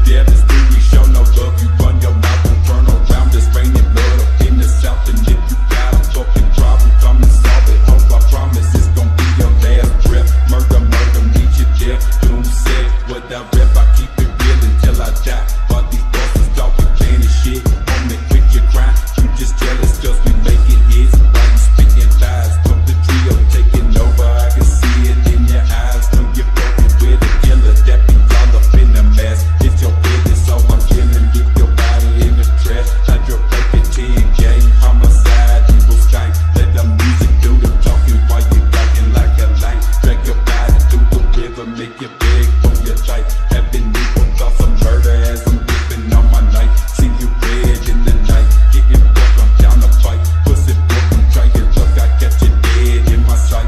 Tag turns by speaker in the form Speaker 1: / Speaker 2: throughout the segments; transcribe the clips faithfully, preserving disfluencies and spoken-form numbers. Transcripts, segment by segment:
Speaker 1: death. It's true, we show no love. You run your mouth and turn around. It's raining blood up in the south. And if you got a fucking problem, come and solve it. Hope I promise it's gon' be your last breath. Murder, murder, meet your death. Doom said, what I rep, I keep it real until I die. While these bosses talking plenty shit, homie, quit your crime. You just jealous cause we making hits. While you spitting lies, fuck the trio taking over. I can see it in your eyes when you're broken with a killer that be all up in the mess. It's your business, so I'm feeling. Get your body in the trash. Hide your fucking team game. Homicide, evil stank. Let the music do the talking while you talking like a line. Drag your body through the river, make you big for your life. Having evil thoughts of murder as I'm dipping on my night. See you red in the night, getting fucked, I'm down to fight. Pussy book, I'm trying to look, I catch you dead in my sight.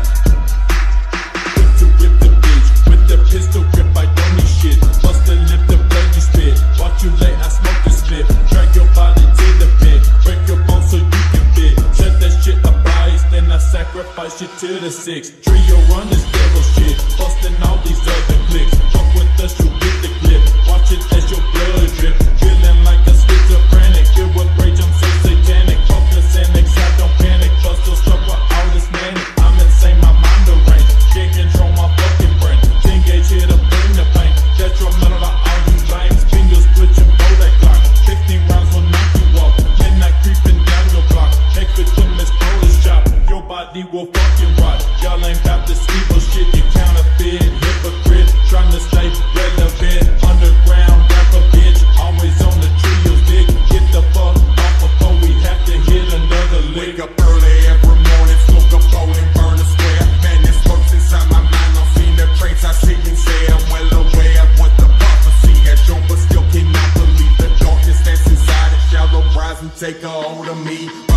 Speaker 1: Quick to rip the bitch, with the pistol grip, I don't need shit. Bust the lip, the blood you spit. Watch you lay, I smoke the spit. Drag your body to the pit, break your bones so you can fit. Set that shit up rise, then I sacrifice you to the six. Trio run this devil shit, busting all these other clicks. Fuck with us, you get the clip. Watch it as your blood drip. Feeling like a schizophrenic, filled with rage, I'm so satanic. Focus and excited, don't panic. Bust still struck with all this manic. I'm insane, my mind deranged. Can't control my fucking brain. ten gauge here to bring the pain. Detrimental to all you lames. Fingers twitching, blow that clock. fifteen rounds will knock you off. Midnight creeping down your block. Next victim is Polish chop. Your body will fucking rot. Y'all ain't got this evil shit. You counterfeit, hypocrite. Trying to stay relevant. Underground rapper bitch. Always on the trio's dick. Get the fuck off before we have to hit another lick.
Speaker 2: Wake up early every morning, smoke a bowl and burn a square. Man, this works inside my mind. I've seen the traits I see and say I'm well aware of what the prophecy has shown, but still cannot believe the darkness that's inside it. Shallow rise and take a hold of me.